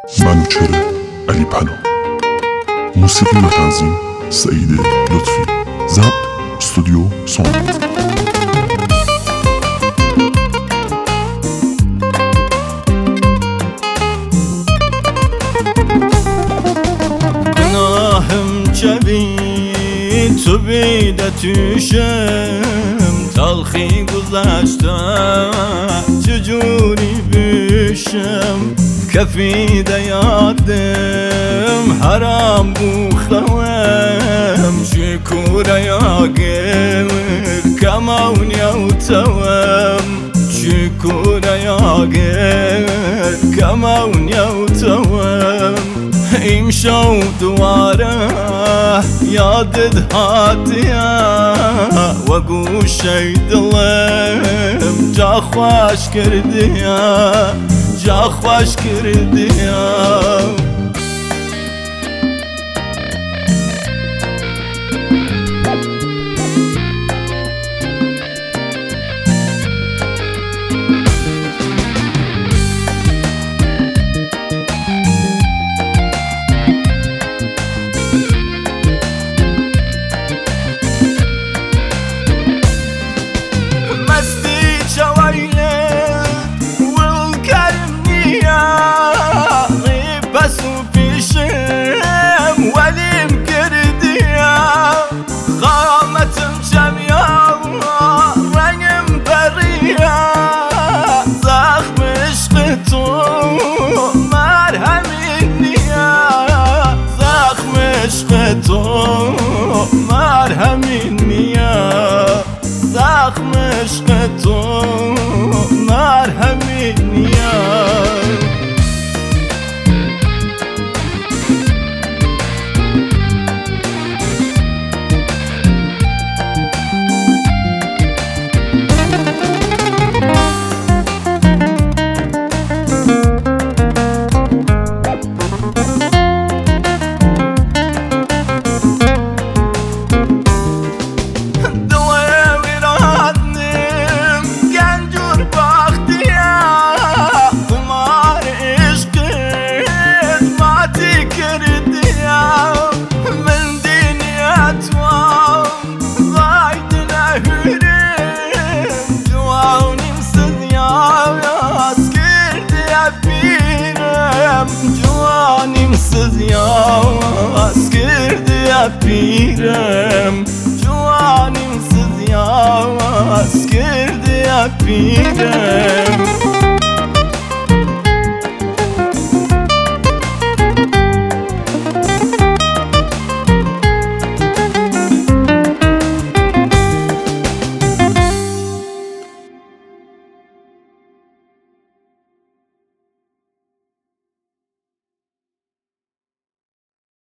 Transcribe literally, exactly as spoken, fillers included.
منوچهر علی پناه. موسیقی و تنظیم سعید لطفی. ضبط استودیو سوند. گناهم چوی تو بیده توشم، تلخی گذشته چجوری بشم، کفیده یادم حرام بوخوام، شکوره یاگر کماون یوتوام، شکوره یاگر کماون یوتوام. امشو دواره یادت هاتیه و گوشه دلم جا خوش کردیه، جا خوش کردیه. تو مرهمی نیا، زخم عشق تو مرهمی نیا. جوانیم سزیاز کرده پیرم، جوانیم سزیاز کرده پیرم.